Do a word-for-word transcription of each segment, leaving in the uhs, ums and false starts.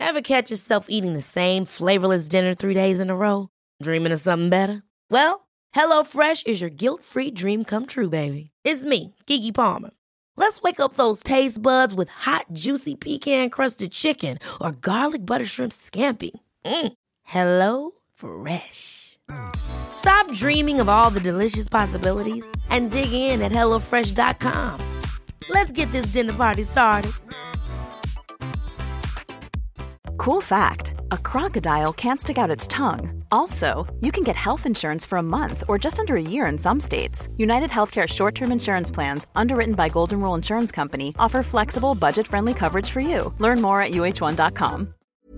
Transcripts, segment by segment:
Ever catch yourself eating the same flavorless dinner three days in a row? Dreaming of something better? Well, HelloFresh is your guilt-free dream come true, baby. It's me, Keke Palmer. Let's wake up those taste buds with hot, juicy pecan-crusted chicken or garlic butter shrimp scampi. Mm. Hello Fresh. Stop dreaming of all the delicious possibilities and dig in at hello fresh dot com. Let's get this dinner party started. Cool fact, a crocodile can't stick out its tongue. Also, you can get health insurance for a month or just under a year in some states. United Healthcare short-term insurance plans, underwritten by Golden Rule Insurance Company, offer flexible, budget-friendly coverage for you. Learn more at U H one dot com.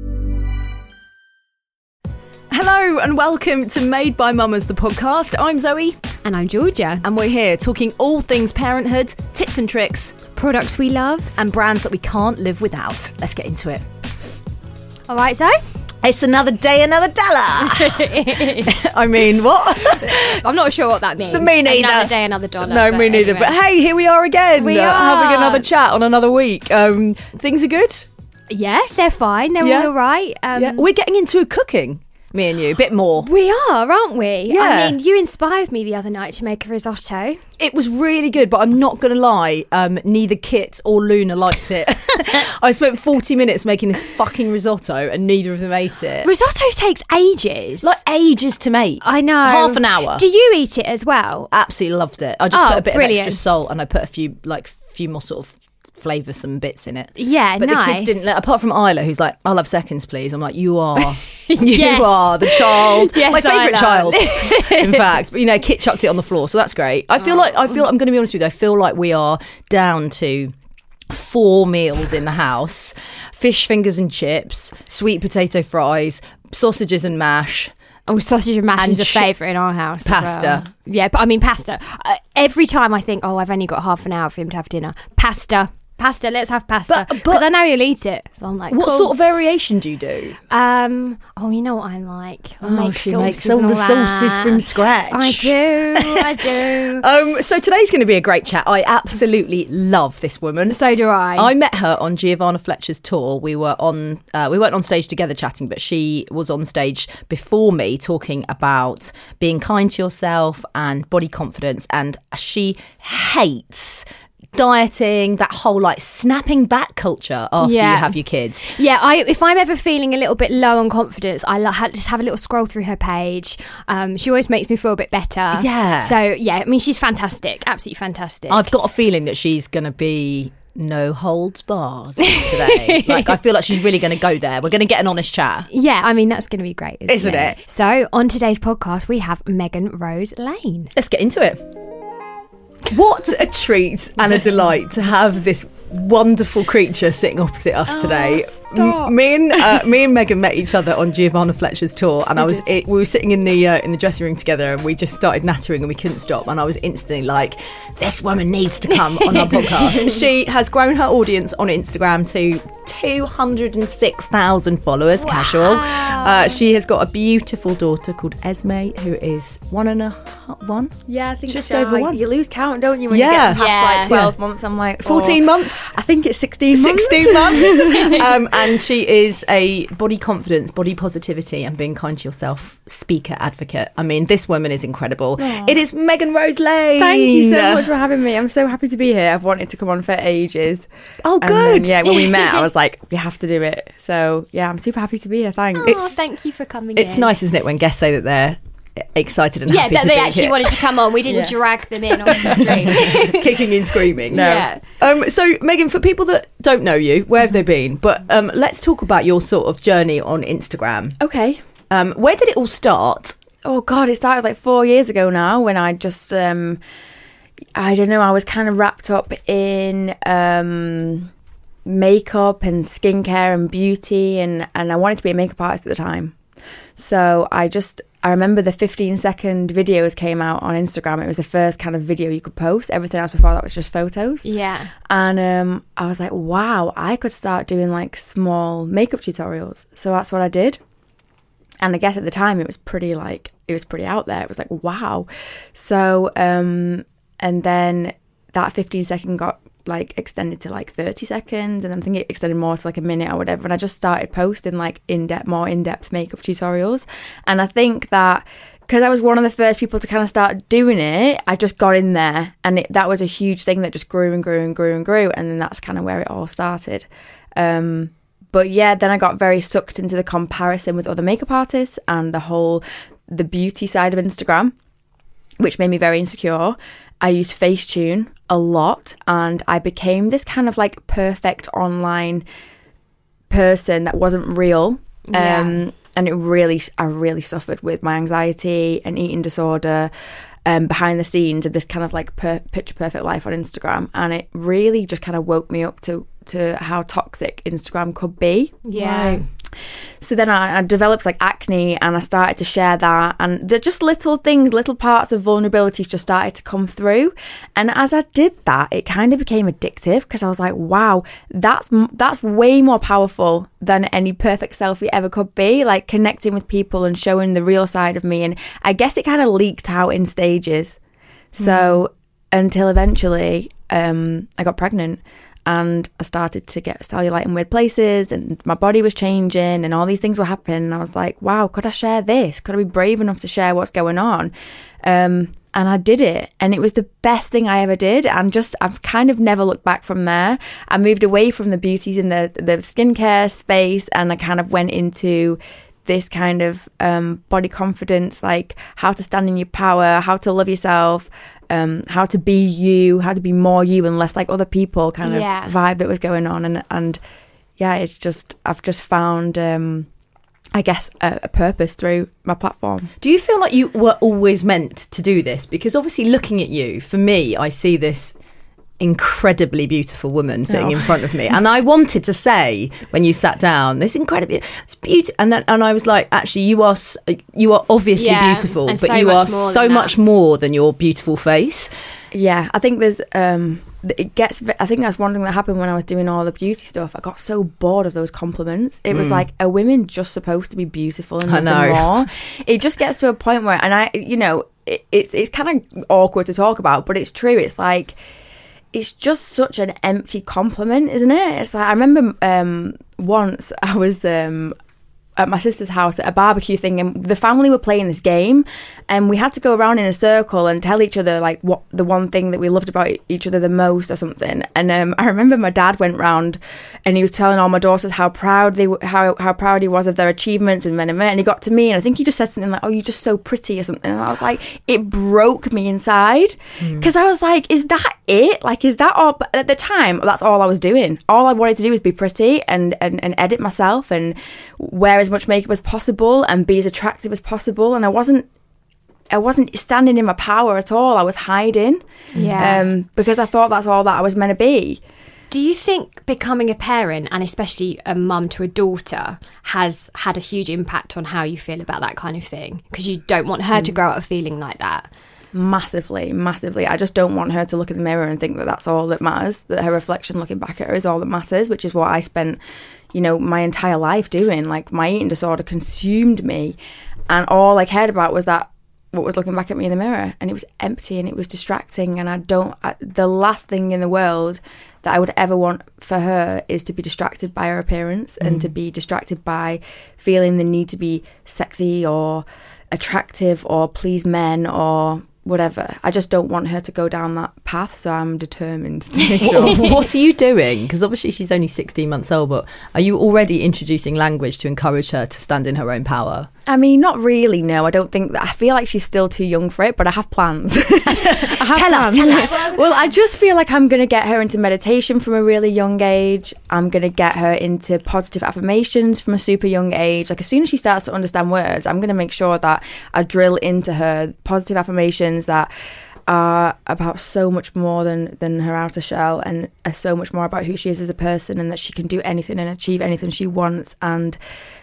Hello and welcome to Made by Mamas, the podcast. I'm Zoe. And I'm Georgia. And we're here talking all things parenthood, tips and tricks, products we love, and brands that we can't live without. Let's get into it. All right, Zoe? It's another day, another dollar. I mean, what? I'm not sure what that means. Me neither. Another day, another dollar. No, me neither. Anyway. But hey, here we are again. We uh, are. Having another chat on another week. Um, things are good? Yeah, they're fine. They're Yeah. all right. Um, Yeah. We're getting into cooking, me and you, a bit more. We are, aren't we? Yeah. I mean, you inspired me the other night to make a risotto. It was really good, but I'm not going to lie, um, neither Kit or Luna liked it. I spent forty minutes making this fucking risotto and neither of them ate it. Risotto takes ages. Like ages to make. I know. Half an hour. Do you eat it as well? Absolutely loved it. I just Oh, put a bit brilliant. of extra salt and I put a few, like, few more sort of flavoursome bits in it. Yeah, but nice. the kids didn't let, apart from Isla, who's like, I'll have seconds, please. I'm like, you are. You Yes. are the child. Yes, My favourite Isla. child, in fact. But, you know, Kit chucked it on the floor, so that's great. I feel like, I feel, I'm going to be honest with you, I feel like we are down to four meals in the house: fish fingers and chips, sweet potato fries, sausages and mash. Oh, sausage and mash And is a sh- favourite in our house. as Pasta. well. Yeah, but I mean pasta. Uh, every time I think, oh, I've only got half an hour for him to have dinner. Pasta. Pasta, let's have pasta. But- Because but- I know he'll eat it. So I'm like, What cool. sort of variation do you do? Um, oh, you know what I'm like? I make Oh, she sauces makes all and the that. sauces from scratch. I do, I do. Um, so today's going to be a great chat. I absolutely love this woman. So do I. I met her on Giovanna Fletcher's tour. We were on, uh, we weren't on stage together chatting, but she was on stage before me talking about being kind to yourself and body confidence. And she hates dieting, that whole like snapping back culture after Yeah. you have your kids. Yeah, I if I'm ever feeling a little bit low on confidence, I lo- ha- just have a little scroll through her page. Um, she always makes me feel a bit better. Yeah. So yeah, I mean she's fantastic, absolutely fantastic. I've got a feeling that she's going to be no holds barred today. Like, I feel like she's really going to go there. We're going to get an honest chat. Yeah, I mean that's going to be great, isn't, Isn't it? So on today's podcast we have Megan Rose Lane. Let's get into it. What a treat and a delight to have this wonderful creature sitting opposite us today. stop. M- me and uh, me and Megan met each other on Giovanna Fletcher's tour, and I was it, we were sitting in the uh, in the dressing room together, and we just started nattering, and we couldn't stop. And I was instantly like, "This woman needs to come on our podcast." She has grown her audience on Instagram to two hundred six thousand followers. Wow. Casual. Uh, she has got a beautiful daughter called Esme, who is one and a half, one. Yeah, I think Just so. over one. You lose count, don't you, when Yeah. you get past Yeah. like twelve months? I'm like, fourteen oh, months. I think it's sixteen months. sixteen months. um, and she is a body confidence, body positivity, and being kind to yourself speaker advocate. I mean, this woman is incredible. It is Megan Rose Lane. Thank you so much for having me. I'm so happy to be here. I've wanted to come on for ages. Oh, And then, good. yeah, when we met, I was like, we have to do it. So, yeah, I'm super happy to be here. Thanks. Oh, It's- thank you for coming It's in. nice, isn't it, when guests say that they're excited and Yeah, happy that to they be actually here. wanted to come on. We didn't Yeah. drag them in on the street. Kicking and screaming. No. Yeah. Um, so, Megan, for people that don't know you, where have they been? But um, let's talk about your sort of journey on Instagram. Okay. Um, where did it all start? Oh, God, it started like four years ago now when I just, um, I don't know, I was kind of wrapped up in um, makeup and skincare and beauty, and, and I wanted to be a makeup artist at the time. So I just, I remember the fifteen second videos came out on Instagram. It was the first kind of video you could post. Everything else before that was just photos. Yeah. And um, I was like, wow, I could start doing like small makeup tutorials. So that's what I did. And I guess at the time it was pretty like, it was pretty out there. It was like, wow. So, um, and then that fifteen second got, like extended to like thirty seconds, and then I think it extended more to like a minute or whatever. And I just started posting like in-depth, more in-depth makeup tutorials. And I think that because I was one of the first people to kind of start doing it, I just got in there, and it, that was a huge thing that just grew and grew and grew and grew. And then that's kind of where it all started. Um, but yeah, then I got very sucked into the comparison with other makeup artists and the whole, the beauty side of Instagram, which made me very insecure. I used Facetune a lot, and I became this kind of like perfect online person that wasn't real. Yeah. Um, and it really, I really suffered with my anxiety and eating disorder um, behind the scenes of this kind of like per- picture perfect life on Instagram. And it really just kind of woke me up to, to how toxic Instagram could be. Yeah. Right. So then I, I developed like acne, and I started to share that, and they're just little things, little parts of vulnerabilities just started to come through. And as I did that, it kind of became addictive, because I was like, wow, that's that's way more powerful than any perfect selfie ever could be, like connecting with people and showing the real side of me. And I guess it kind of leaked out in stages. So mm. until eventually um, I got pregnant. And I started to get cellulite in weird places, and my body was changing, and all these things were happening. And I was like, wow, could I share this? Could I be brave enough to share what's going on? Um, and I did it. And it was the best thing I ever did. And just, I've kind of never looked back from there. I moved away from the beauties in the, the skincare space, and I kind of went into this kind of um, body confidence, like how to stand in your power, how to love yourself, um, how to be you, how to be more you and less like other people kind of yeah. vibe that was going on. And, and yeah, it's just, I've just found, um, I guess, a, a purpose through my platform. Do you feel like you were always meant to do this? Because obviously looking at you, for me, I see this incredibly beautiful woman sitting oh. in front of me, and I wanted to say when you sat down, this incredibly, it's beautiful, and then and I was like, actually, you are you are obviously yeah, beautiful, but so you are so than much more than your beautiful face. Yeah, I think there's um it gets I think that's one thing that happened when I was doing all the beauty stuff. I got so bored of those compliments. It was mm. like, are women just supposed to be beautiful and nothing more? It just gets to a point where, and I you know it, it's it's kind of awkward to talk about, but it's true. It's like, it's just such an empty compliment, isn't it? It's like, I remember um, once I was um, at my sister's house at a barbecue thing, and the family were playing this game, and we had to go around in a circle and tell each other like what the one thing that we loved about each other the most or something. And um, I remember my dad went round and he was telling all my daughters how proud they were, how how proud he was of their achievements and men and men. And he got to me, and I think he just said something like, "Oh, you're just so pretty" or something. And I was like, it broke me inside, because mm. I was like, is that it? Like, is that all? But at the time, that's all I was doing. All I wanted to do was be pretty and and, and edit myself and wear as much makeup as possible and be as attractive as possible. And I wasn't I wasn't standing in my power at all. I was hiding, yeah, um, because I thought that's all that I was meant to be. Do you think becoming a parent, and especially a mum to a daughter, has had a huge impact on how you feel about that kind of thing? Because you don't want her mm. to grow up feeling like that. Massively, massively. I just don't want her to look in the mirror and think that that's all that matters, that her reflection looking back at her is all that matters, which is what I spent, you know, my entire life doing. Like, my eating disorder consumed me, and all I cared about was that what was looking back at me in the mirror, and it was empty and it was distracting. And I don't I, the last thing in the world that I would ever want for her is to be distracted by her appearance, mm. and to be distracted by feeling the need to be sexy or attractive or please men or whatever. I just don't want her to go down that path, so I'm determined to make sure. What are you doing? Because obviously she's only sixteen months old, but are you already introducing language to encourage her to stand in her own power? I mean, not really, no. I don't think that. I feel like she's still too young for it, but I have plans. I have tell plans. us, tell us. Well, I just feel like I'm going to get her into meditation from a really young age. I'm going to get her into positive affirmations from a super young age. Like, as soon as she starts to understand words, I'm going to make sure that I drill into her positive affirmations that are about so much more than, than her outer shell, and are so much more about who she is as a person, and that she can do anything and achieve anything she wants. And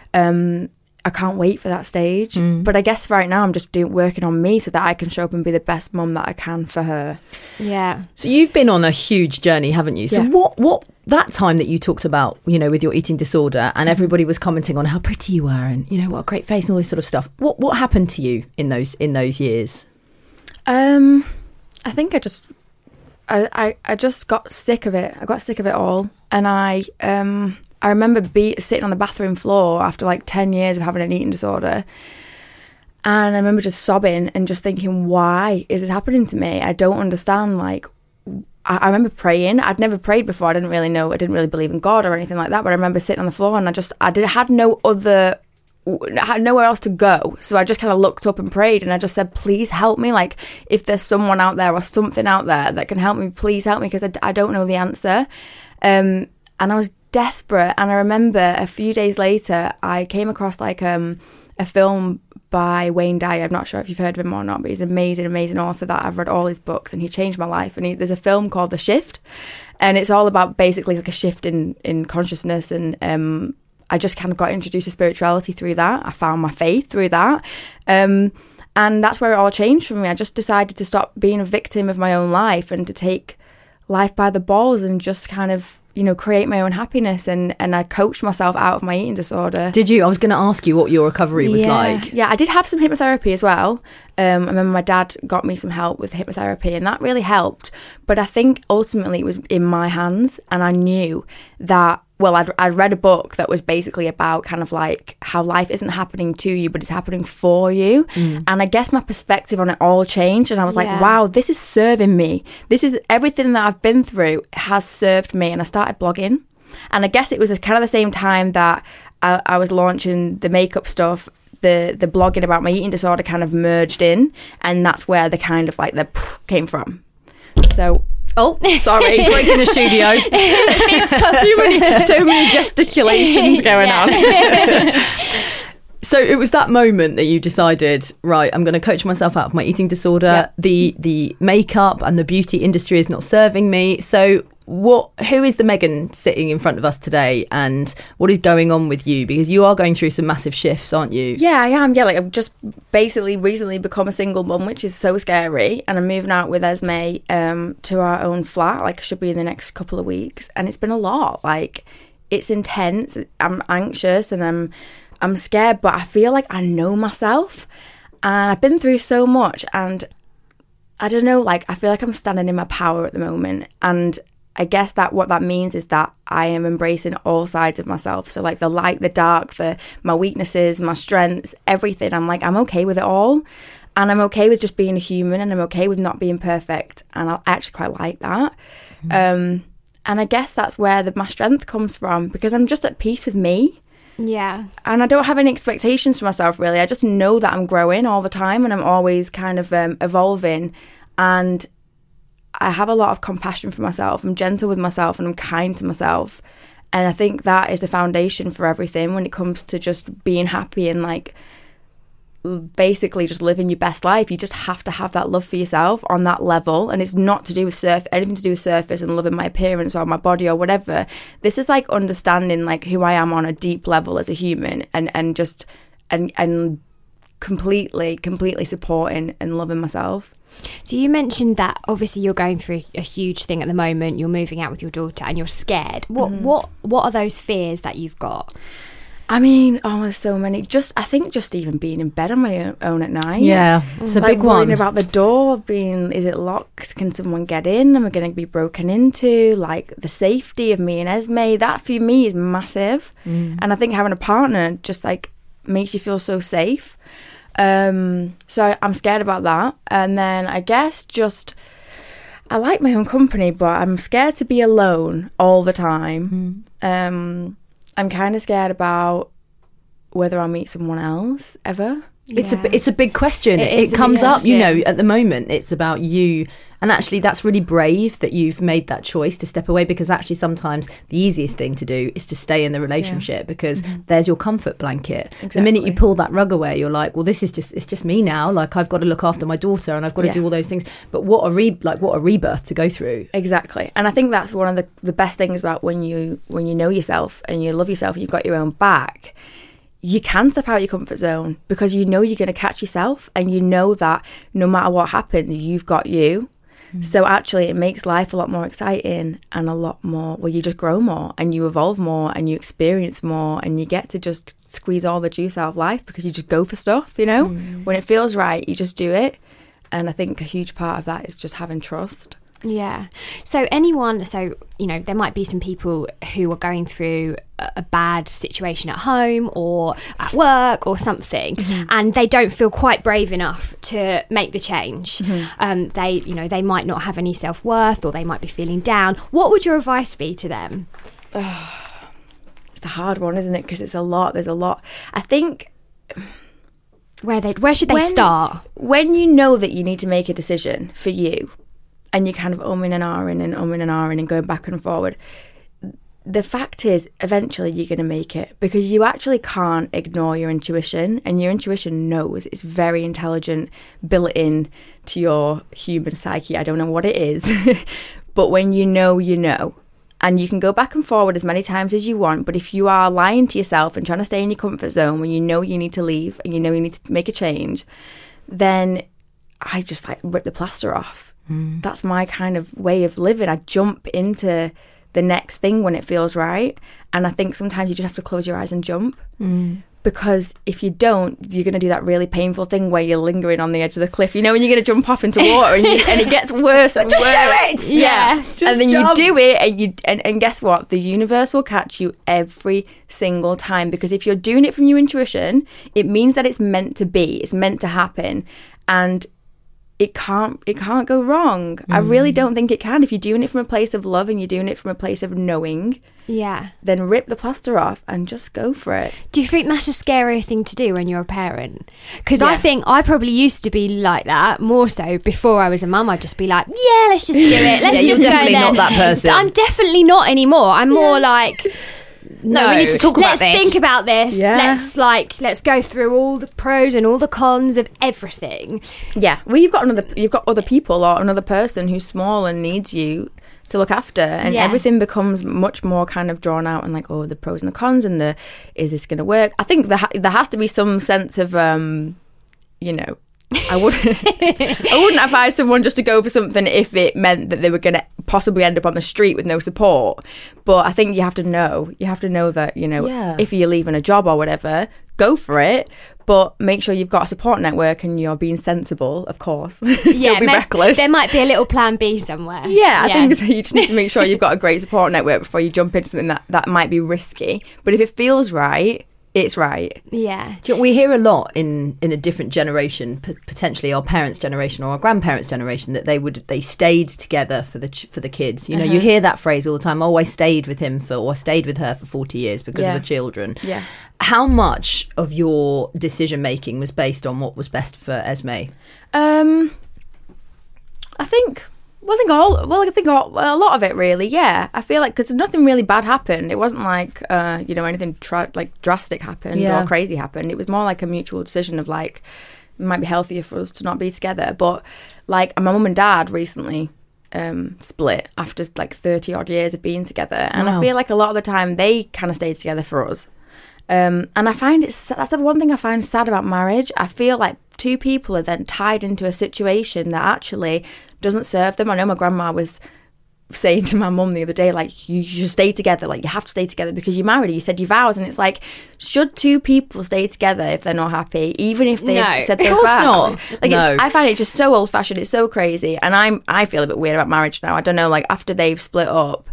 um I can't wait for that stage. Mm. But I guess right now I'm just doing working on me so that I can show up and be the best mum that I can for her. Yeah. So you've been on a huge journey, haven't you? So yeah. what what that time that you talked about, you know, with your eating disorder, and everybody was commenting on how pretty you were, and, you know, what a great face and all this sort of stuff. What what happened to you in those in those years? Um, I think I just I, I, I just got sick of it. I got sick of it all. And I um I remember be, sitting on the bathroom floor after like ten years of having an eating disorder. And I remember just sobbing and just thinking, why is this happening to me? I don't understand. Like, I, I remember praying. I'd never prayed before. I didn't really know. I didn't really believe in God or anything like that. But I remember sitting on the floor and I just, I did, had no other, I had nowhere else to go. So I just kind of looked up and prayed and I just said, please help me. Like, if there's someone out there or something out there that can help me, please help me, because I, I don't know the answer. Um, and I was desperate. And I remember a few days later, I came across like um, a film by Wayne Dyer. I'm not sure if you've heard of him or not, but he's an amazing, amazing author that I've read all his books and he changed my life. And he, there's a film called The Shift, and it's all about basically like a shift in, in consciousness. And um, I just kind of got introduced to spirituality through that. I found my faith through that. Um, and that's where it all changed for me. I just decided to stop being a victim of my own life and to take life by the balls and just kind of, you know, create my own happiness. And, and I coached myself out of my eating disorder. Did you? I was going to ask you what your recovery was yeah. like. Yeah, I did have some hypnotherapy as well. Um, I remember my dad got me some help with hypnotherapy and that really helped. But I think ultimately it was in my hands, and I knew that, well, I'd, I'd read a book that was basically about kind of like how life isn't happening to you, but it's happening for you. Mm. And I guess my perspective on it all changed. And I was like, yeah. wow, this is serving me. This is everything that I've been through has served me. And I started blogging. And I guess it was kind of the same time that I, I was launching the makeup stuff. The, the blogging about my eating disorder kind of merged in. And that's where the kind of like the came from. So... Oh, sorry, he's breaking the studio. too, many, too many gesticulations going on. So it was that moment that you decided, right, I'm going to coach myself out of my eating disorder. Yep. The the makeup and the beauty industry is not serving me. So what? Who is the Megan sitting in front of us today, and what is going on with you? Because you are going through some massive shifts, aren't you? Yeah, I am. Yeah, like I've just basically recently become a single mum, which is so scary. And I'm moving out with Esme um, to our own flat. Like I should be in the next couple of weeks, and it's been a lot. Like it's intense. I'm anxious and I'm I'm scared, but I feel like I know myself, and I've been through so much. And I don't know. Like I feel like I'm standing in my power at the moment, and I guess that what that means is that I am embracing all sides of myself. So like the light, the dark, the my weaknesses, my strengths, everything. I'm like, I'm okay with it all. And I'm okay with just being a human, and I'm okay with not being perfect. And I actually quite like that. Mm-hmm. Um, and I guess that's where the, my strength comes from, because I'm just at peace with me. Yeah. And I don't have any expectations for myself, really. I just know that I'm growing all the time, and I'm always kind of um, evolving. And I have a lot of compassion for myself. I'm gentle with myself and I'm kind to myself. And I think that is the foundation for everything when it comes to just being happy and like basically just living your best life. You just have to have that love for yourself on that level. And it's not to do with surf anything to do with surface and loving my appearance or my body or whatever. This is like understanding like who I am on a deep level as a human, and, and just and and completely, completely supporting and loving myself. So you mentioned that obviously you're going through a huge thing at the moment. You're moving out with your daughter and you're scared. What mm-hmm. what what are those fears that you've got? I mean, oh, there's so many. Just I think just even being in bed on my own at night. Yeah, it's a like big one. Worrying about the door being, is it locked? Can someone get in? Am I going to be broken into? Like the safety of me and Esme, that for me is massive. Mm. And I think having a partner just like makes you feel so safe. Um, so I'm scared about that. And then I guess just, I like my own company, but I'm scared to be alone all the time. Mm. Um, I'm kind of scared about whether I'll meet someone else ever. Yeah. It's a it's a big question. It, it comes up, you know, at the moment. It's about you, and actually, that's really brave that you've made that choice to step away. Because actually, sometimes the easiest thing to do is to stay in the relationship, yeah. because mm-hmm. there's your comfort blanket. Exactly. The minute you pull that rug away, you're like, well, this is just it's just me now. Like I've got to look after my daughter, and I've got to yeah. do all those things. But what a re like what a rebirth to go through. Exactly, and I think that's one of the the best things about when you when you know yourself and you love yourself and you've got your own back. You can step out of your comfort zone because you know you're going to catch yourself, and you know that no matter what happens, you've got you. Mm. So actually it makes life a lot more exciting and a lot more, well, you just grow more and you evolve more and you experience more, and you get to just squeeze all the juice out of life because you just go for stuff, you know? Mm. When it feels right, you just do it. And I think a huge part of that is just having trust. Yeah. So anyone, so, you know, there might be some people who are going through a, a bad situation at home or at work or something, mm-hmm. and they don't feel quite brave enough to make the change. Mm-hmm. Um, they, you know, they might not have any self-worth, or they might be feeling down. What would your advice be to them? It's a hard one, isn't it? Because it's a lot. There's a lot. I think... Where they, where should they when, start? When you know that you need to make a decision for you, and you're kind of umming and ahhing and umming and ahhing and going back and forward, the fact is, eventually you're going to make it, because you actually can't ignore your intuition, and your intuition knows. It's very intelligent, built in to your human psyche. I don't know what it is, but when you know, you know. And you can go back and forward as many times as you want, but if you are lying to yourself and trying to stay in your comfort zone when you know you need to leave and you know you need to make a change, then I just like rip the plaster off. Mm. That's my kind of way of living. I jump into the next thing when it feels right. And I think sometimes you just have to close your eyes and jump. Mm. Because if you don't, you're going to do that really painful thing where you're lingering on the edge of the cliff. You know, when you're going to jump off into water and, you, and it gets worse and just worse. do it! Yeah. Just and then jump. you do it and, you and, and guess what? The universe will catch you every single time. Because if you're doing it from your intuition, it means that it's meant to be. It's meant to happen. And it can't it can't go wrong. Mm. I really don't think it can. If you're doing it from a place of love and you're doing it from a place of knowing, yeah, then rip the plaster off and just go for it. Do you think that's a scarier thing to do when you're a parent? Because Yeah. I think I probably used to be like that more so before I was a mum. I'd just be like, yeah, let's just do it. Let's Yeah, you're just go definitely there. not that person. I'm definitely not anymore. I'm more like... No, we need to talk about let's this. think about this. Yeah. Let's like let's go through all the pros and all the cons of everything. Yeah. Well, you've got another you've got other people or another person who's small and needs you to look after, and Yeah. everything becomes much more kind of drawn out and like, oh, the pros and the cons and the is this going to work? I think there ha- there has to be some sense of um you know, I wouldn't I wouldn't advise someone just to go for something if it meant that they were going to possibly end up on the street with no support. But I think you have to know. You have to know that, you know, Yeah. if you're leaving a job or whatever, go for it. But make sure you've got a support network and you're being sensible, of course. Yeah, Don't be ma- reckless. There might be a little plan B somewhere. Yeah, I think so. You just need to make sure you've got a great support network before you jump into something that, that might be risky. But if it feels right, it's right. Yeah. Do you know, we hear a lot in, in a different generation, p- potentially our parents' generation or our grandparents' generation, that they would they stayed together for the ch- for the kids. You know, Uh-huh. you hear that phrase all the time. Oh, I stayed with him for, or I stayed with her for forty years because Yeah. of the children. Yeah. How much of your decision making was based on what was best for Esme? Um, I think. Well, I think all. Well, I think all, well, a lot of it, really. Yeah, I feel like because nothing really bad happened. It wasn't like uh, you know, anything tra- like drastic happened Yeah. or crazy happened. It was more like a mutual decision of like, it might be healthier for us to not be together. But like, my mum and dad recently um, split after like thirty odd years of being together, and Wow. I feel like a lot of the time they kind of stayed together for us. Um, and I find it's that's the one thing I find sad about marriage. I feel like two people are then tied into a situation that actually doesn't serve them. I know my grandma was saying to my mum the other day, like, you should stay together, like you have to stay together because you're married, you said your vows. And it's like, should two people stay together if they're not happy, even if they've No, said of their course vows? not. Like, No. it's, I find it just so old fashioned. It's so crazy, and I'm I feel a bit weird about marriage now. I don't know, like after they've split up,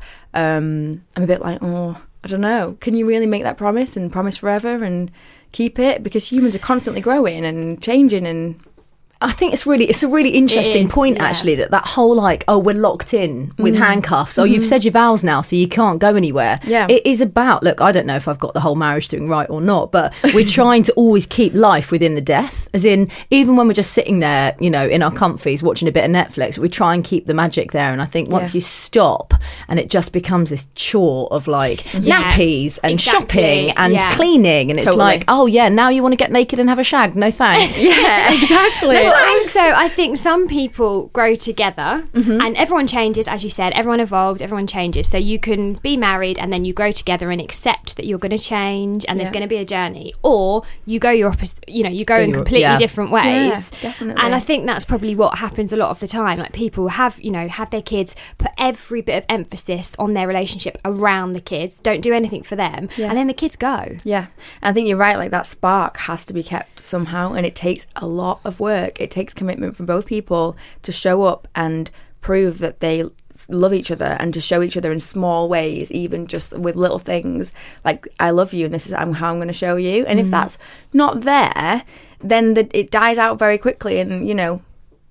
um, I'm a bit like, oh, I don't know. Can you really make that promise and promise forever and keep it? Because humans are constantly growing and changing and. I think it's really it's a really interesting is, point yeah. actually, that that whole like, oh, we're locked in with handcuffs, oh, you've said your vows now so you can't go anywhere. Yeah. It is about, look, I don't know if I've got the whole marriage thing right or not, but we're trying to always keep life within the death, as in even when we're just sitting there, you know, in our comfies watching a bit of Netflix, we try and keep the magic there. And I think once Yeah. you stop and it just becomes this chore of like Yeah, nappies and exactly, shopping and yeah. cleaning, and it's Totally. like, oh yeah, now you want to get naked and have a shag, no thanks. Yeah, exactly. But also, I think some people grow together and everyone changes, as you said, everyone evolves, everyone changes. So you can be married and then you grow together and accept that you're going to change and there's Yeah. going to be a journey. Or you go your opposite, you know, you go in your- completely yeah. different ways. Yeah, definitely. And I think that's probably what happens a lot of the time. Like people have, you know, have their kids, put every bit of emphasis on their relationship around the kids, don't do anything for them. Yeah. And then the kids go. Yeah, I think you're right. Like that spark has to be kept somehow, and it takes a lot of work. It takes commitment from both people to show up and prove that they love each other and to show each other in small ways, even just with little things like I love you and this is how I'm going to show you. And mm. if that's not there, then the, it dies out very quickly. And you know,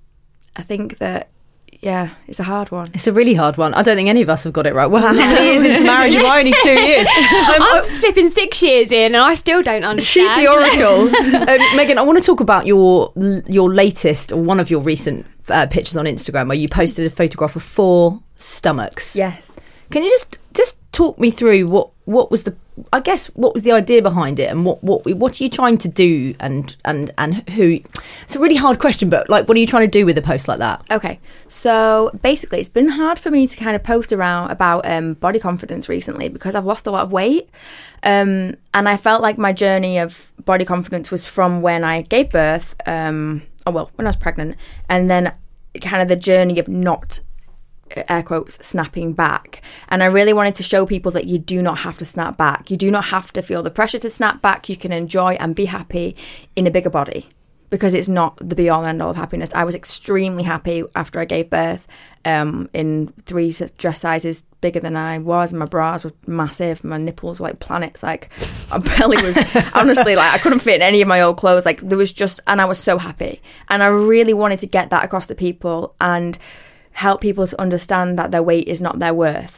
I think that yeah, it's a hard one. It's a really hard one. I don't think any of us have got it right. Well, how many years into marriage am I? Only two years. Um, I'm flipping six years in and I still don't understand. She's the oracle. um, Megan, I want to talk about your your latest, or one of your recent uh, pictures on Instagram where you posted a photograph of four stomachs. Yes. Can you just just talk me through what what was the I guess what was the idea behind it, and what what what are you trying to do, and and and who? It's a really hard question, but like, what are you trying to do with a post like that? Okay, so basically, it's been hard for me to kind of post around about um, body confidence recently because I've lost a lot of weight, um, and I felt like my journey of body confidence was from when I gave birth. Um, oh well, when I was pregnant, and then kind of the journey of not, air quotes, snapping back. And I really wanted to show people that you do not have to snap back. You do not have to feel the pressure to snap back. You can enjoy and be happy in a bigger body, because it's not the be all and end all of happiness. I was extremely happy after I gave birth, um, in three dress sizes bigger than I was. My bras were massive. My nipples were like planets. Like, my belly was honestly like I couldn't fit in any of my old clothes. Like, there was just, and I was so happy. And I really wanted to get that across to people and help people to understand that their weight is not their worth.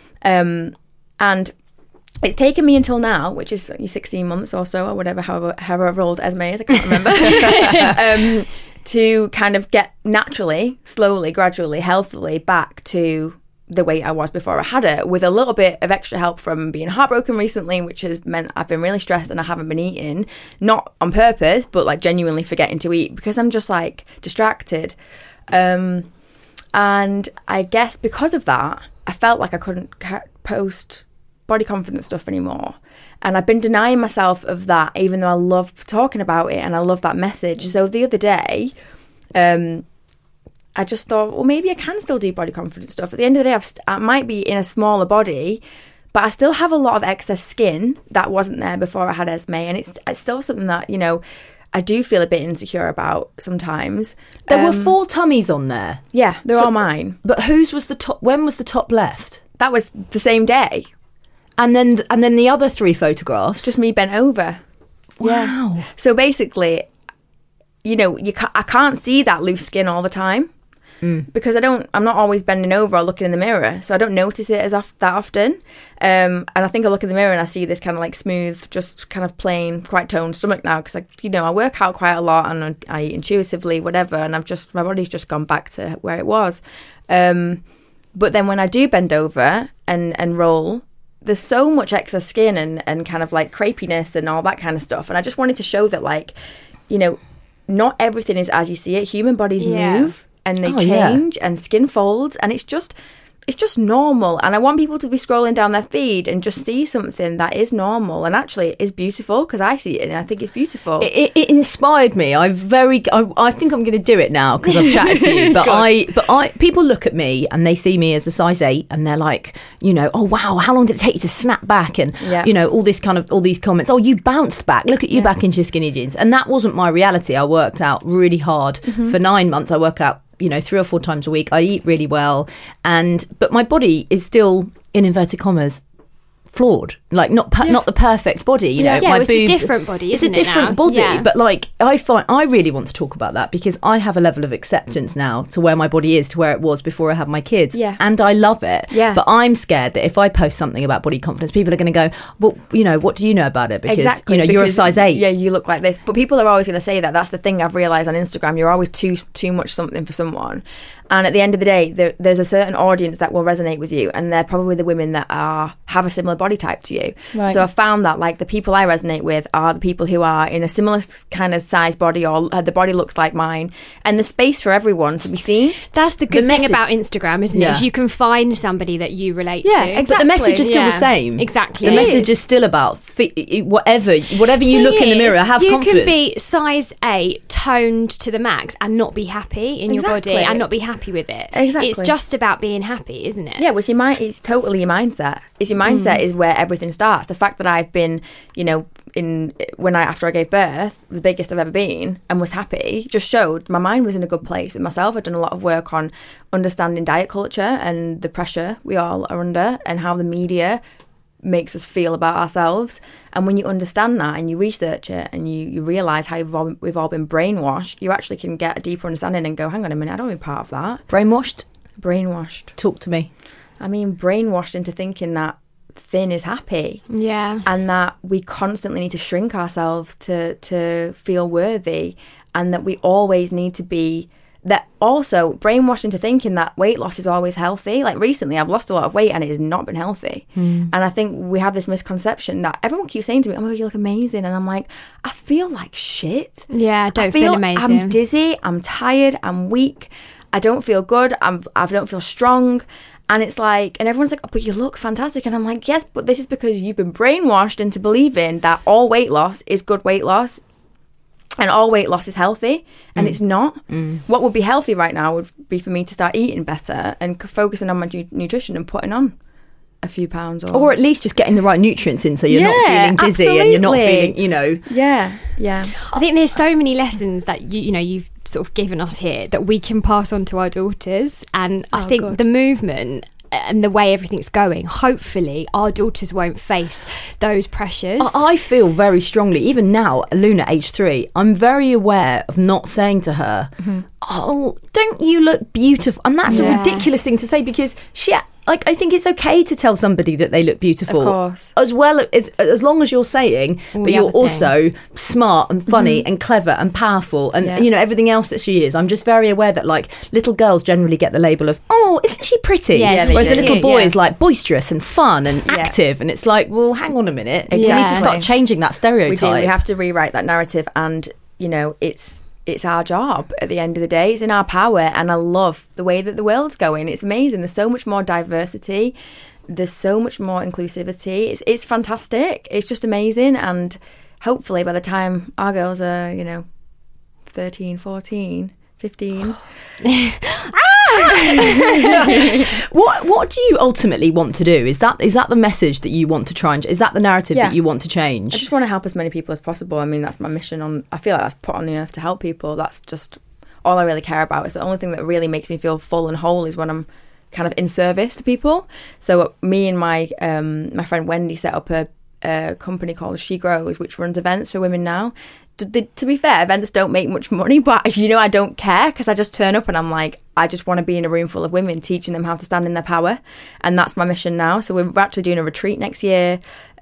Um, and it's taken me until now, which is sixteen months or so, or whatever, however, however old Esme is, I can't remember, um, to kind of get naturally, slowly, gradually, healthily back to the weight I was before I had it, with a little bit of extra help from being heartbroken recently, which has meant I've been really stressed and I haven't been eating, not on purpose, but like genuinely forgetting to eat because I'm just like distracted. Um, and I guess because of that, I felt like I couldn't ca- post body confidence stuff anymore. And I've been denying myself of that, even though I love talking about it and I love that message. So the other day, um, I just thought, well, maybe I can still do body confidence stuff. At the end of the day, I've st- I might be in a smaller body, but I still have a lot of excess skin that wasn't there before I had Esme. And it's, it's still something that, you know, I do feel a bit insecure about sometimes. There um, were four tummies on there. Yeah, they're So- all mine. But whose was the top? When was the top left? That was the same day. And then and then the other three photographs. Just me bent over. Wow. Yeah. So basically, you know, you ca- I can't see that loose skin all the time mm. because I don't. I'm not always bending over or looking in the mirror, so I don't notice it as of, that often. Um, and I think I look in the mirror and I see this kind of like smooth, just kind of plain, quite toned stomach now because, like, you know, I work out quite a lot and I, I eat intuitively, whatever, and I've just my body's just gone back to where it was. Um, but then when I do bend over and and roll, there's so much excess skin and, and kind of like crepiness and all that kind of stuff. And I just wanted to show that, like, you know, not everything is as you see it. Human bodies Yeah. move and they Oh, yeah. change and skin folds, and it's just it's just normal. And I want people to be scrolling down their feed and just see something that is normal and actually is beautiful, because I see it and I think it's beautiful. It, it, it inspired me. I very, I, I think I'm going to do it now because I've chatted to you. But I, but I, people look at me and they see me as a size eight, and they're like, you know, oh wow, how long did it take you to snap back? And Yeah. you know, all this kind of, all these comments. Oh, you bounced back. Look at you Yeah. back into your skinny jeans. And that wasn't my reality. I worked out really hard Mm-hmm. for nine months. I work out, you know, three or four times a week. I eat really well, and but my body is still, in inverted commas, flawed. Like not per- not the perfect body. You know, Yeah, my it's a boobs, different body, It's a isn't it different now? body, Yeah. but like I find I really want to talk about that because I have a level of acceptance now to where my body is to where it was before I had my kids. Yeah. And I love it. Yeah. But I'm scared that if I post something about body confidence, people are going to go, well, you know, what do you know about it? Because Exactly, you know, you're a because, size eight. Yeah, you look like this. But people are always going to say that. That's the thing I've realised on Instagram. You're always too too much something for someone. And at the end of the day, there, there's a certain audience that will resonate with you, and they're probably the women that are have a similar body type to you. Right. So I found that, like, the people I resonate with are the people who are in a similar s- kind of size body, or uh, the body looks like mine, and there's space for everyone to be seen. That's the good The thing message- about Instagram, isn't Yeah. it? Is you can find somebody that you relate Yeah, to. exactly. But the message is still Yeah, the same. Exactly. The It message is. is still about fi- whatever, whatever you Thing look in the mirror, is, have you confidence. can be size eight, toned to the max, and not be happy in your Exactly. body and not be happy with it. Exactly. It's just about being happy, isn't it? Yeah, well, it's your mind. It's totally your mindset. It's your mindset is where everything starts. The fact that I've been, you know, in when I after I gave birth, the biggest I've ever been, and was happy, just showed my mind was in a good place with myself. I'd done a lot of work on understanding diet culture and the pressure we all are under, and how the media makes us feel about ourselves. And when you understand that and you research it and you, you realise how we've all, we've all been brainwashed, you actually can get a deeper understanding and go, hang on a minute, I don't want to be part of that. Brainwashed? Brainwashed. Talk to me. I mean, brainwashed into thinking that thin is happy. Yeah. And that we constantly need to shrink ourselves to, to feel worthy, and that we always need to be... That also brainwashed into thinking that weight loss is always healthy. Like recently I've lost a lot of weight and it has not been healthy. Mm. And I think we have this misconception that everyone keeps saying to me, oh my God, you look amazing. And I'm like, I feel like shit. Yeah, I don't I feel, feel amazing. I'm dizzy, I'm tired, I'm weak. I don't feel good. I'm, I don't feel strong. And it's like, and everyone's like, oh, but you look fantastic. And I'm like, yes, but this is because you've been brainwashed into believing that all weight loss is good weight loss. And all weight loss is healthy, and mm. it's not. Mm. What would be healthy right now would be for me to start eating better and c- focusing on my nu- nutrition and putting on a few pounds. Or, or at least just getting the right nutrients in so you're yeah, not feeling dizzy absolutely. And you're not feeling, you know. Yeah, yeah. I think there's so many lessons that, you, you know, you've sort of given us here that we can pass on to our daughters. And I oh, think God. the movement and the way everything's going, hopefully our daughters won't face those pressures. I feel very strongly, even now, Luna, age three, I'm very aware of not saying to her, mm-hmm. oh, don't you look beautiful? And that's yeah. a ridiculous thing to say, because she... Like, I think it's okay to tell somebody that they look beautiful. Of course. As well as as long as you're saying, all but you're also things. smart and funny mm-hmm. and clever and powerful and, yeah. you know, everything else that she is. I'm just very aware that, like, little girls generally get the label of, oh, isn't she pretty? Yeah, yeah, Whereas a little do. boy yeah. is, like, boisterous and fun and yeah. active. And it's like, well, hang on a minute. Exactly. We need to start changing that stereotype. We do. We have to rewrite that narrative, and, you know, it's... It's our job at the end of the day. It's in our power, and I love the way that the world's going. It's amazing. There's so much more diversity. There's so much more inclusivity. It's it's fantastic. It's just amazing, and hopefully by the time our girls are, you know, thirteen, fourteen, fifteen... what what do you ultimately want to do? Is that is that the message that you want to try and is that the narrative yeah. that you want to change? I just want to help as many people as possible. I mean, that's my mission. On I feel like that's put on the earth to help people. That's just all I really care about. It's the only thing that really makes me feel full and whole is when I'm kind of in service to people. So me and my um, my friend Wendy set up a, a company called She Grows, which runs events for women now. To, the, to be fair, events don't make much money, but you know, I don't care, because I just turn up and I'm like, I just want to be in a room full of women, teaching them how to stand in their power, and that's my mission now. So we're actually doing a retreat next year,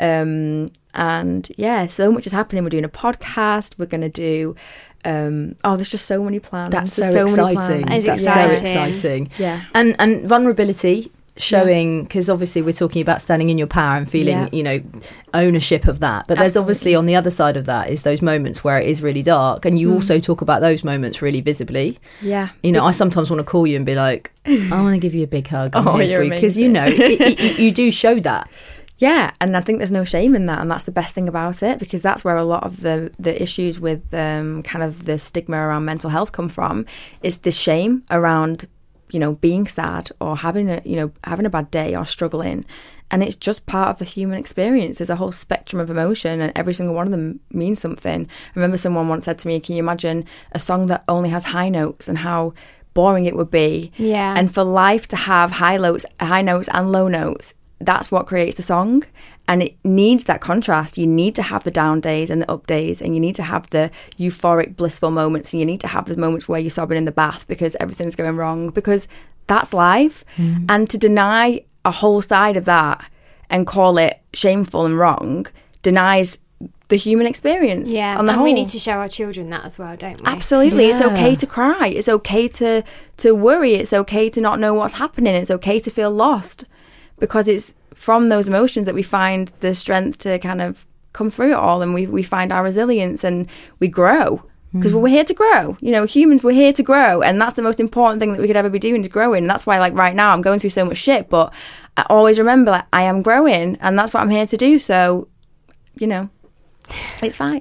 um, and yeah, so much is happening. We're doing a podcast. We're going to do. Um, oh, there's just so many plans. That's There's so, so exciting. That is That's exciting. so exciting. Yeah, and and vulnerability. Showing, because yeah. obviously we're talking about standing in your power and feeling, yeah. you know, ownership of that. But there's Absolutely. obviously on the other side of that is those moments where it is really dark, and you mm. also talk about those moments really visibly. Yeah, you know, I sometimes want to call you and be like, I want to give you a big hug. I'm oh, here for you, because you know, it, it, you do show that. Yeah, and I think there's no shame in that, and that's the best thing about it, because that's where a lot of the, the issues with um, kind of the stigma around mental health come from, is this shame around, you know, being sad or having a, you know, having a bad day or struggling. And it's just part of the human experience. There's a whole spectrum of emotion, and every single one of them means something. I remember someone once said to me, can you imagine a song that only has high notes and how boring it would be? Yeah. And for life to have high notes, high notes and low notes, that's what creates the song. And it needs that contrast. You need to have the down days and the up days, and you need to have the euphoric, blissful moments, and you need to have the moments where you're sobbing in the bath because everything's going wrong, because that's life. Mm. And to deny a whole side of that and call it shameful and wrong denies the human experience. Yeah, on the and whole. we need to show our children that as well, don't we? Absolutely. Yeah. It's okay to cry. It's okay to, to worry. It's okay to not know what's happening. It's okay to feel lost, because it's from those emotions that we find the strength to kind of come through it all, and we we find our resilience and we grow, because mm. we're here to grow. You know, humans, we're here to grow, and that's the most important thing that we could ever be doing, is growing. And that's why, like, right now I'm going through so much shit, but I always remember, like, I am growing, and that's what I'm here to do. So, you know, it's fine.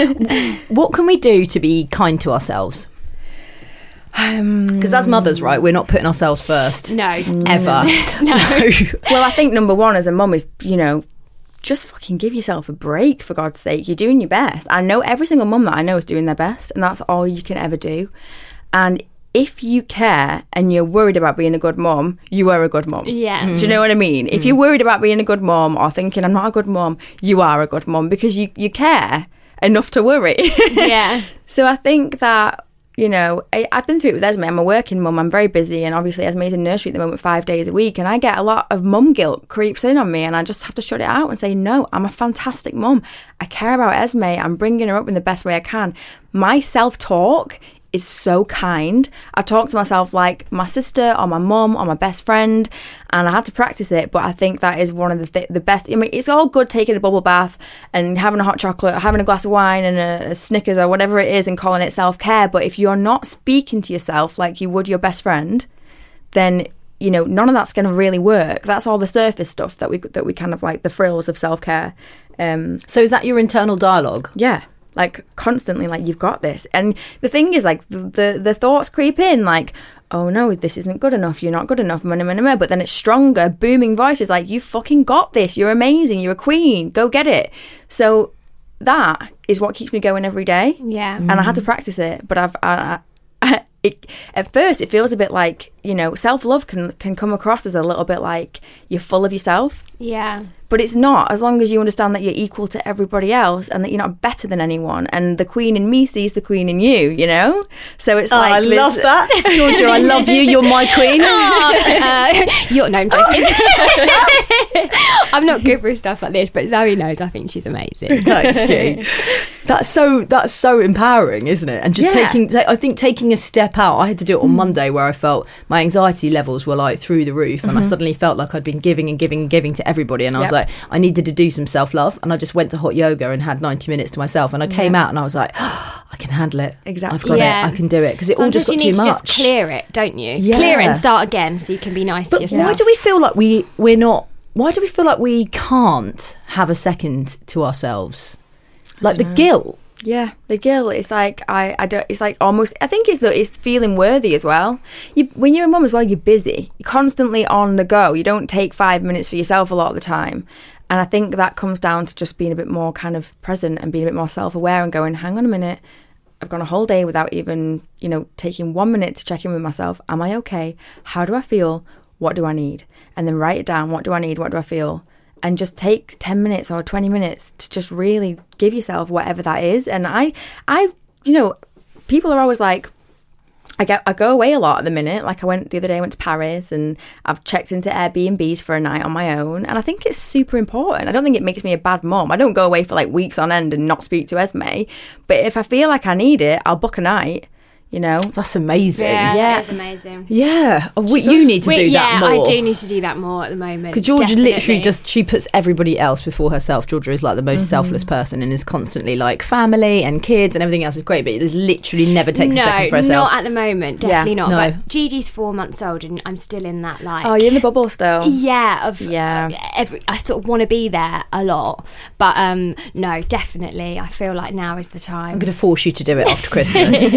What can we do to be kind to ourselves? Because as mothers, right, we're not putting ourselves first. No. Ever. No. No. Well, I think number one as a mum is, you know, just fucking give yourself a break, for God's sake. You're doing your best. I know every single mum that I know is doing their best, and that's all you can ever do. And if you care and you're worried about being a good mum, you are a good mum. Yeah. Do you know what I mean? Mm. If you're worried about being a good mum or thinking, I'm not a good mum, you are a good mum because you, you care enough to worry. Yeah. So I think that, you know, I, I've been through it with Esme. I'm a working mum. I'm very busy. And obviously Esme's in nursery at the moment five days a week. And I get a lot of mum guilt creeps in on me. And I just have to shut it out and say, no, I'm a fantastic mum. I care about Esme. I'm bringing her up in the best way I can. My self-talk is so kind. I talk to myself like my sister or my mum or my best friend, and I had to practice it, but I think that is one of the th- the best. I mean, it's all good taking a bubble bath and having a hot chocolate, having a glass of wine and a, a Snickers or whatever it is and calling it self-care, but if you're not speaking to yourself like you would your best friend, then, you know, none of that's going to really work. That's all the surface stuff that we that we kind of like, the frills of self-care. Um, so is that your internal dialogue? Yeah. Like constantly, like, you've got this. And the thing is, like, the, the the thoughts creep in, like, oh no, this isn't good enough, you're not good enough, money, money, money. But then it's stronger, booming voices like, you fucking got this, you're amazing, you're a queen, go get it. So that is what keeps me going every day. Yeah. And I had to practice it, but I've I, I, it, at first it feels a bit like, you know, self-love can can come across as a little bit like you're full of yourself. Yeah. But it's not, as long as you understand that you're equal to everybody else and that you're not better than anyone. And the queen in me sees the queen in you, you know? So it's oh, like... I this... love that. Georgia, I love you. You're my queen. uh, you're, no, I'm joking. I'm not good for stuff like this, but Zoe knows. I think she's amazing. Thanks, G. That's so, that's so empowering, isn't it? And just Yeah. taking, I think taking a step out. I had to do it on mm. Monday where I felt my anxiety levels were like through the roof. And mm-hmm. I suddenly felt like I'd been giving and giving and giving to everybody. And I was yep. like, I needed to do some self-love, and I just went to hot yoga and had ninety minutes to myself, and I came yeah. out and I was like, oh, I can handle it. Exactly. I've got yeah. it. I can do it, because it Sometimes all just got you too need much. to just clear it, don't you? Yeah. Clear it and start again so you can be nice but to yourself. why do we feel like we we're not why do we feel like we can't have a second to ourselves? Like the know. guilt. Yeah, the guilt. It's like I, I don't. It's like almost. I think it's that it's feeling worthy as well. You, when you're a mum as well, you're busy. You're constantly on the go. You don't take five minutes for yourself a lot of the time. And I think that comes down to just being a bit more kind of present and being a bit more self-aware and going, hang on a minute, I've gone a whole day without even, you know, taking one minute to check in with myself. Am I okay? How do I feel? What do I need? And then write it down. What do I need? What do I feel? And just take ten minutes or twenty minutes to just really give yourself whatever that is. And I, I, you know, people are always like, I get, I go away a lot at the minute. Like I went the other day, I went to Paris and I've checked into Airbnbs for a night on my own. And I think it's super important. I don't think it makes me a bad mum. I don't go away for like weeks on end and not speak to Esme. But if I feel like I need it, I'll book a night. You know, that's amazing. Yeah, yeah. that is amazing. Yeah, we, you need to we, do yeah, that more. I do need to do that more at the moment. Because Georgia Definitely. literally just, she puts everybody else before herself. Georgia is like the most mm-hmm. selfless person and is constantly like family and kids and everything else is great, but it literally never takes no, a second for herself. Not at the moment, definitely yeah, not. no. But Gigi's four months old and I'm still in that like... Oh, you're in the bubble still? Yeah. Of, yeah. Uh, every, I sort of want to be there a lot. But um, no, definitely. I feel like now is the time. I'm going to force you to do it after Christmas.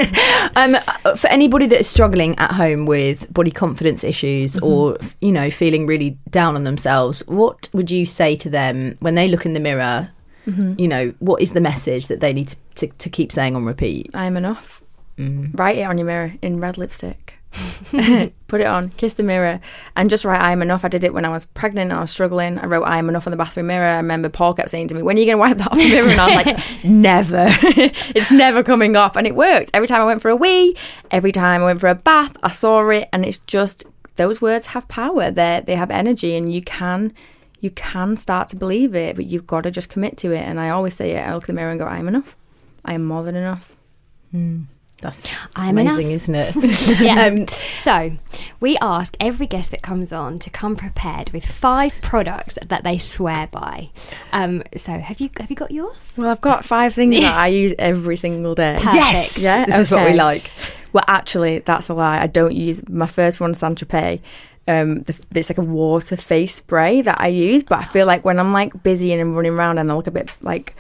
um, for anybody that is struggling at home with body confidence issues mm-hmm. or, you know, feeling really down on themselves, what would you say to them when they look in the mirror? Mm-hmm. You know, what is the message that they need to, to, to keep saying on repeat? I'm enough. Mm. Write it on your mirror in red lipstick. Put it on, kiss the mirror, and just write I am enough. I did it when I was pregnant and I was struggling. I wrote I am enough on the bathroom mirror. I remember Paul kept saying to me, when are you going to wipe that off the mirror? And I was like, never. It's never coming off. And it worked. Every time I went for a wee, every time I went for a bath, I saw it. And it's just, those words have power. They they have energy, and you can you can start to believe it, but you've got to just commit to it. And I always say it. I look in the mirror and go, I am enough. I am more than enough. Mm. That's, that's I'm amazing, enough. Isn't it? Yeah. um, so we ask every guest that comes on to come prepared with five products that they swear by. Um, so have you have you got yours? Well, I've got five things that I use every single day. Perfect. Yes, yeah, this is what we like. Well, actually, that's a lie. I don't use my first one, Saint-Tropez. Um, the, it's like a water face spray that I use, but I feel like when I'm like busy and I'm running around and I look a bit like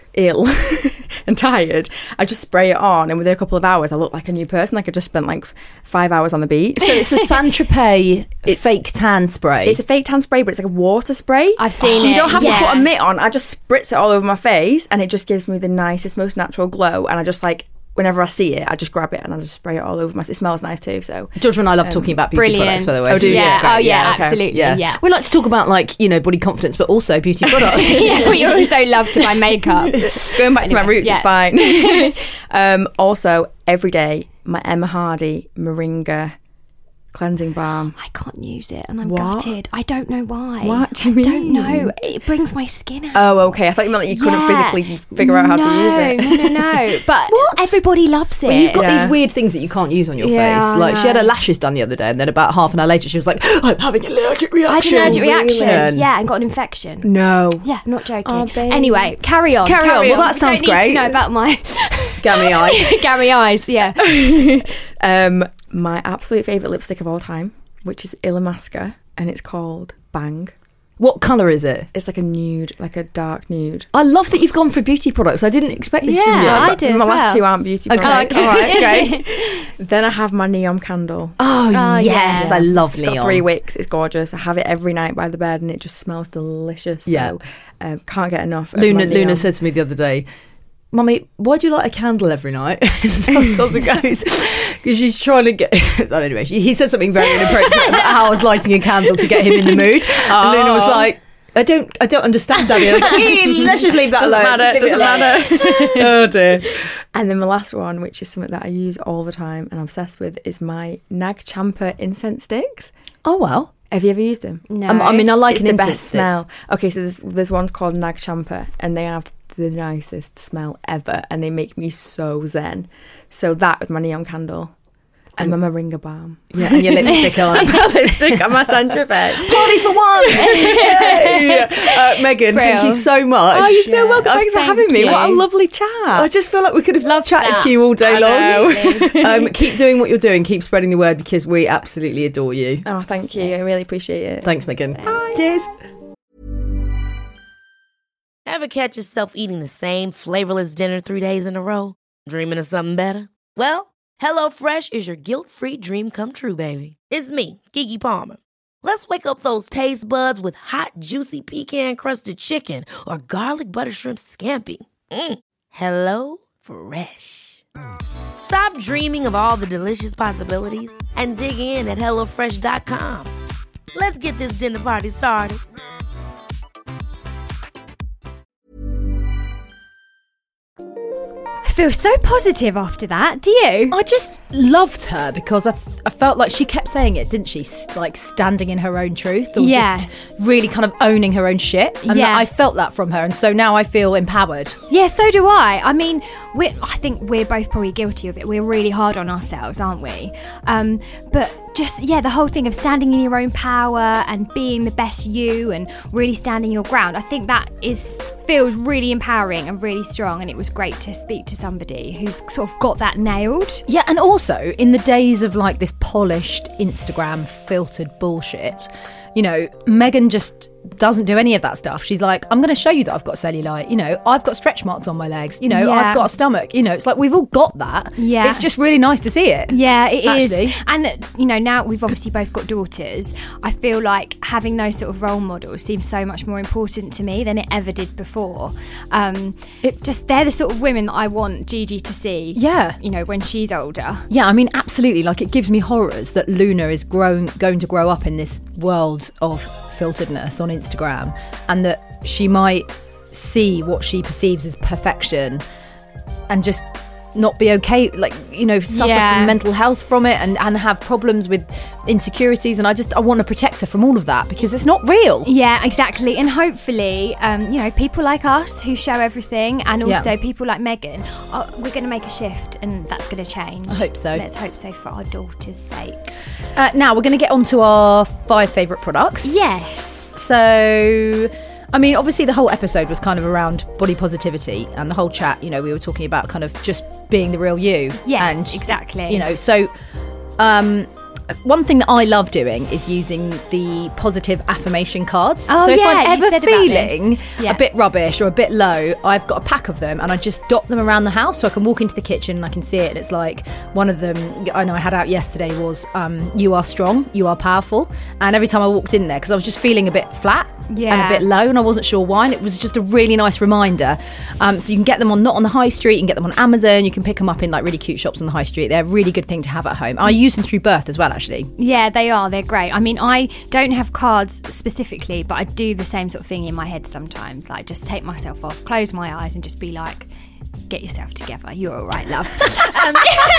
ill and tired, I just spray it on, and within a couple of hours I look like a new person, like I just spent like five hours on the beach. So it's a Saint-Tropez fake tan spray. It's a fake tan spray, but it's like a water spray. I've seen so it. you don't have yes. to put a mitt on. I just spritz it all over my face, and it just gives me the nicest, most natural glow. And I just like, whenever I see it, I just grab it and I just spray it all over my. It smells nice too. So Georgia and I love um, talking about beauty brilliant. products, by the way. Oh, do you? Yeah. Yeah. Oh, yeah, Yeah, okay. absolutely. Yeah. Yeah. We like to talk about, like, you know, body confidence, but also beauty products. Yeah, we also love to buy makeup. Going back to my Anyway, roots, yeah. it's fine. um, also, every day, my Emma Hardy Moringa cleansing balm. I can't use it, and I'm What? gutted. I don't know why. What do you I don't mean? know. It brings my skin out. Oh, okay. I thought you meant that you couldn't Yeah. physically figure out how no, to use it. No, no, no. But everybody loves it. Well, you've got Yeah. these weird things that you can't use on your Yeah, face. I Like, she had her know. lashes done the other day, and then about half an hour later, she was like, I'm having an allergic I had reaction. an allergic reaction. Really? Yeah, and got an infection. No. Yeah, not joking. Oh, babe. Anyway, carry on. Carry on. Well, that You sounds don't need great. to know about my Gammy eye. Gary eyes. Yeah. Um, my absolute favourite lipstick of all time, which is Illamasqua, and it's called Bang. What colour is it? It's like a nude, like a dark nude. I love that you've gone for beauty products. I didn't expect this from you. Yeah, I But did My as last well. two aren't beauty Okay. products. All right, okay. Then I have my neon candle. Oh, Oh, yes. yeah. I love It's neon. got three wicks. It's gorgeous. I have it every night by the bed, and it just smells delicious. Yeah. So um, can't get enough. of Luna, my Luna neon. said to me the other day, Mummy, why do you light a candle every night? Tosser goes, because she's trying to get... oh, anyway, she, he said something very inappropriate about how I was lighting a candle to get him in the mood. And Luna was like, I don't I don't understand, Daddy. I was like, "Eh, let's just leave that Doesn't alone. matter. Leave it Doesn't alone." matter. Oh, dear. And then my last one, which is something that I use all the time and I'm obsessed with, is my Nag Champa incense sticks. Oh, well. Have you ever used them? No. Um, I mean, I like It's an the incense best sticks. smell. Okay, so there's, there's ones called Nag Champa, and they have the nicest smell ever, and they make me so zen. So that with my neon candle and my Moringa balm. Yeah, and your lipstick on. My lipstick and my Saint-Tropez. Party for one! Yay! uh, Megan, thank you Brill. so much. Oh, you're so welcome. Uh, Thanks for thank having me. you. What a lovely chat. I just feel like we could have Love chatted that. to you all day I long. um, keep doing what you're doing. Keep spreading the word, because we absolutely adore you. Oh, thank you. I really appreciate it. Thanks, Megan. Cheers. Ever catch yourself eating the same flavorless dinner three days in a row? Dreaming of something better? Well, HelloFresh is your guilt-free dream come true, baby. It's me, Keke Palmer. Let's wake up those taste buds with hot, juicy pecan-crusted chicken or garlic butter shrimp scampi. Mm. Hello Fresh. Stop dreaming of all the delicious possibilities and dig in at hello fresh dot com. Let's get this dinner party started. I feel so positive after that. Do you? I just loved her because I, f- I felt like she kept saying it, didn't she? S- Like standing in her own truth, or Yeah. just really kind of owning her own shit. And Yeah. I felt that from her, and so now I feel empowered. Yeah, so do I. I mean, we're, I think we're both probably guilty of it. We're really hard on ourselves, aren't we? Um, but just, yeah, the whole thing of standing in your own power and being the best you and really standing your ground, I think that is feels really empowering and really strong. And it was great to speak to somebody who's sort of got that nailed. Yeah, and also in the days of like this polished Instagram filtered bullshit, you know, Megan just doesn't do any of that stuff. She's like, I'm going to show you that I've got cellulite. You know, I've got stretch marks on my legs. You know, Yeah. I've got a stomach. You know, it's like we've all got that. Yeah. It's just really nice to see it. Yeah, it is. Actually. And, you know, now we've obviously both got daughters, I feel like having those sort of role models seems so much more important to me than it ever did before. Um, it just, they're the sort of women that I want Gigi to see, Yeah. you know, when she's older. Yeah, I mean, absolutely. Like, it gives me horrors that Luna is growing, going to grow up in this world of filteredness on Instagram, and that she might see what she perceives as perfection and just not be okay, like, you know, suffer Yeah. from mental health from it, and, and have problems with insecurities. And I just, I want to protect her from all of that, because it's not real. Yeah, exactly. And hopefully, um, you know, people like us who show everything, and also Yeah. people like Megan, are, we're going to make a shift, and that's going to change. I hope so. Let's hope so for our daughter's sake. Uh, now we're going to get on to our five favourite products. Yes. So, I mean, obviously the whole episode was kind of around body positivity, and the whole chat, you know, we were talking about kind of just being the real you. Yes, and, exactly. You know, so um, one thing that I love doing is using the positive affirmation cards. Oh, so if yeah, I'm you ever said about feeling this. Yeah. a bit rubbish or a bit low, I've got a pack of them and I just dot them around the house so I can walk into the kitchen and I can see it. And it's like one of them I know I had out yesterday was um, you are strong, you are powerful. And every time I walked in there, because I was just feeling a bit flat Yeah. and a bit low and I wasn't sure why, and it was just a really nice reminder. Um, so you can get them on not on the high street, you can get them on Amazon, you can pick them up in like really cute shops on the high street. They're a really good thing to have at home. I use them through birth as well, actually. Yeah, they are. They're great. I mean, I don't have cards specifically, but I do the same sort of thing in my head sometimes. Like, just take myself off, close my eyes, and just be like, get yourself together. You're all right, love. um,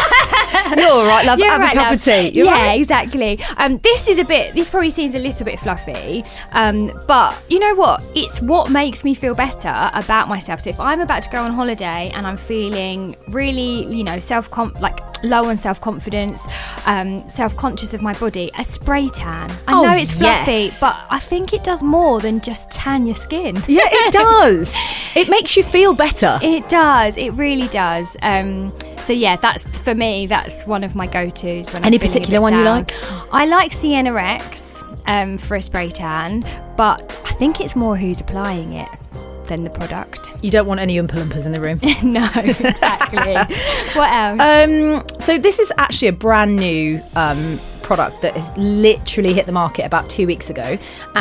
You're all right, love. You're Have right, a cup love. of tea. You're yeah, right. exactly. Um, this is a bit, this probably seems a little bit fluffy, um, but you know what? It's what makes me feel better about myself. So if I'm about to go on holiday and I'm feeling really, you know, self like low on self-confidence, um, self-conscious of my body, a spray tan. I Oh, know it's fluffy, yes. but I think it does more than just tan your skin. Yeah, it does. It makes you feel better. It does. It really does. Um, so yeah, that's for me. That's one of my go-tos. When Any I'm feeling a particular bit one you down. like? I like Sienna X um, for a spray tan, but I think it's more who's applying it than the product. You don't want any Oompa Loompas in the room. No, exactly. What else? Um, so this is actually a brand new um, product that has literally hit the market about two weeks ago,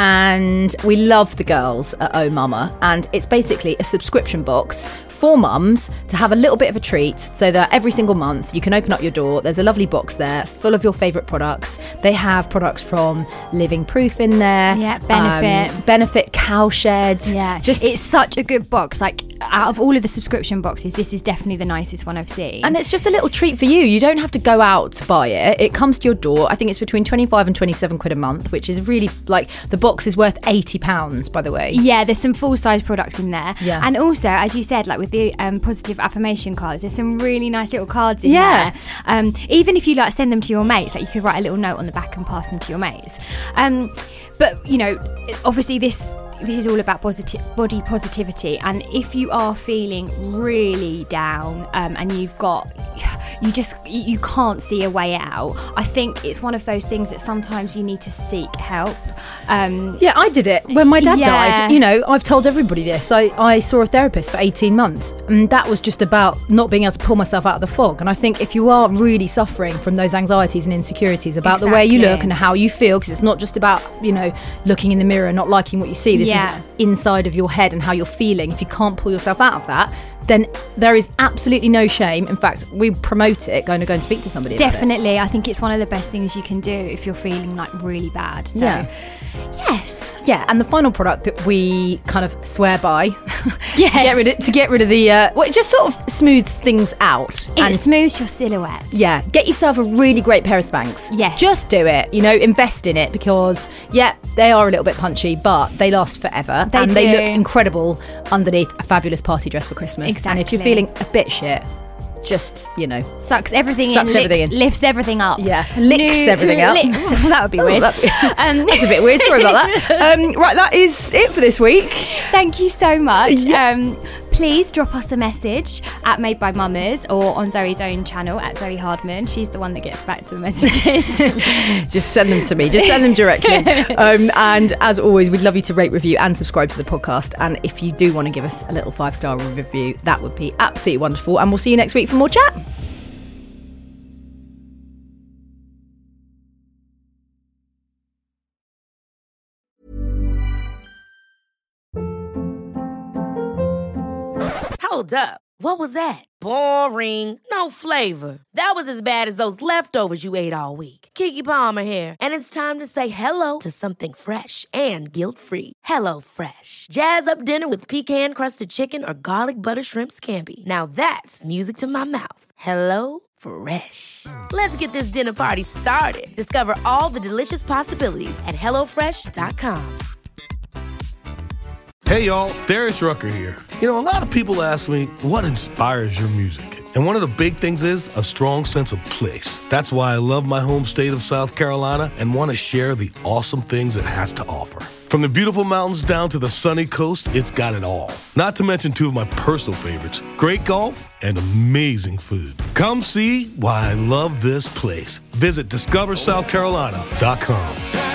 and we love the girls at Oh Mama, and it's basically a subscription box for mums to have a little bit of a treat, so that every single month you can open up your door, there's a lovely box there full of your favourite products. They have products from Living Proof in there, Yeah, Benefit. um, Benefit, Cowshed. Yeah, just it's such a good box. Like, out of all of the subscription boxes, this is definitely the nicest one I've seen. And it's just a little treat for you. You don't have to go out to buy it. It comes to your door. I think it's between twenty-five and twenty-seven quid a month, which is really, like, the box is worth eighty pounds, by the way. Yeah, there's some full-size products in there. Yeah. And also, as you said, like with the um, positive affirmation cards, there's some really nice little cards in Yeah. there. Um, even if you like send them to your mates, like you could write a little note on the back and pass them to your mates. Um, but, you know, obviously this... This is all about positive body positivity, and if you are feeling really down um, and you've got, you just you can't see a way out, I think it's one of those things that sometimes you need to seek help. Um, Yeah, I did it when my dad Yeah. died. You know, I've told everybody this. I, I saw a therapist for eighteen months, and that was just about not being able to pull myself out of the fog. And I think if you are really suffering from those anxieties and insecurities about the way you Exactly. look and how you feel, because it's not just about, you know, looking in the mirror and not liking what you see. This Yeah. is inside of your head and how you're feeling. If you can't pull yourself out of that, then there is absolutely no shame. In fact, we promote it, going to go and speak to somebody about it. Definitely, I think it's one of the best things you can do if you're feeling like really bad. So, Yeah. yes. Yeah, and the final product that we kind of swear by Yes. to get rid of to get rid of the uh, well, it just sort of smooths things out. It and smooths your silhouette. yeah, get yourself a really great pair of Spanx. Yes. Just do it. You know, invest in it, because yeah, they are a little bit punchy, but they last forever. They and they do. look incredible underneath a fabulous party dress for Christmas. And if you're Exactly. feeling a bit shit, just, you know, Sucks everything Sucks in, everything licks- in. lifts everything up. Yeah, licks everything up. Lick- that would be weird. that'd be- um, that's a bit weird. Sorry about that. Um, right, that is it for this week. Thank you so much. Yeah. Um, please drop us a message at Made by Mummers or on Zoe's own channel at Zoe Hardman. She's the one that gets back to the messages. Just send them to me. Just send them directly. Um, and as always, we'd love you to rate, review and subscribe to the podcast. And if you do want to give us a little five-star review, that would be absolutely wonderful. And we'll see you next week for more chat. Hold up. What was that? Boring. No flavor. That was as bad as those leftovers you ate all week. Keke Palmer here, and it's time to say hello to something fresh and guilt-free. Hello Fresh. Jazz up dinner with pecan-crusted chicken or garlic butter shrimp scampi. Now that's music to my mouth. Hello Fresh. Let's get this dinner party started. Discover all the delicious possibilities at hello fresh dot com. Hey y'all, Darius Rucker here. You know, a lot of people ask me, what inspires your music? And one of the big things is a strong sense of place. That's why I love my home state of South Carolina and want to share the awesome things it has to offer. From the beautiful mountains down to the sunny coast, it's got it all. Not to mention two of my personal favorites, great golf and amazing food. Come see why I love this place. Visit discover south carolina dot com.